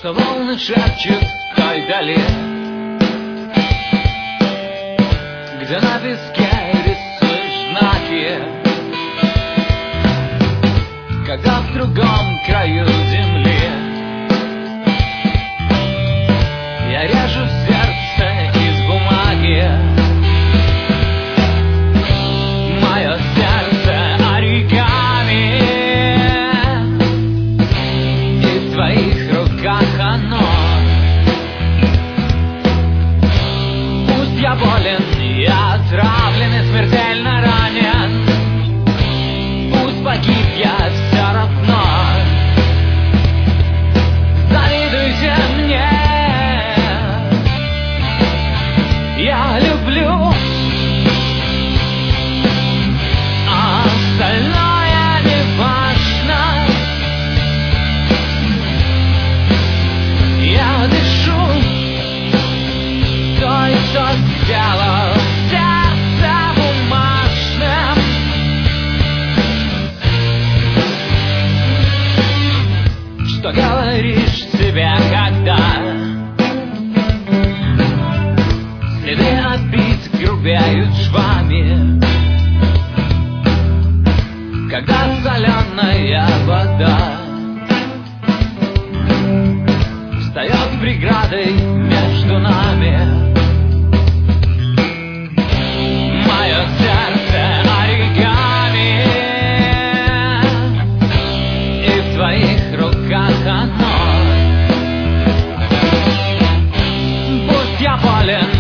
что волны шепчут в той дали, где на песке рисуешь знаки, когда в другом краю земли я режу сердце из бумаги. Мое сердце оригами, и в твоих руках оно. Пусть я болен, я отравлен и смертельно ранен, пусть погиб я все равно. Завидуйте мне, я люблю, а остальное не важно. Я дышу той, что сделал сердце бумажным. Что говоришь себе, когда следы обид грубеют швами, когда соленая вода встает преградой между нами. Мое сердце оригами, и в твоих руках оно. Пусть я болен,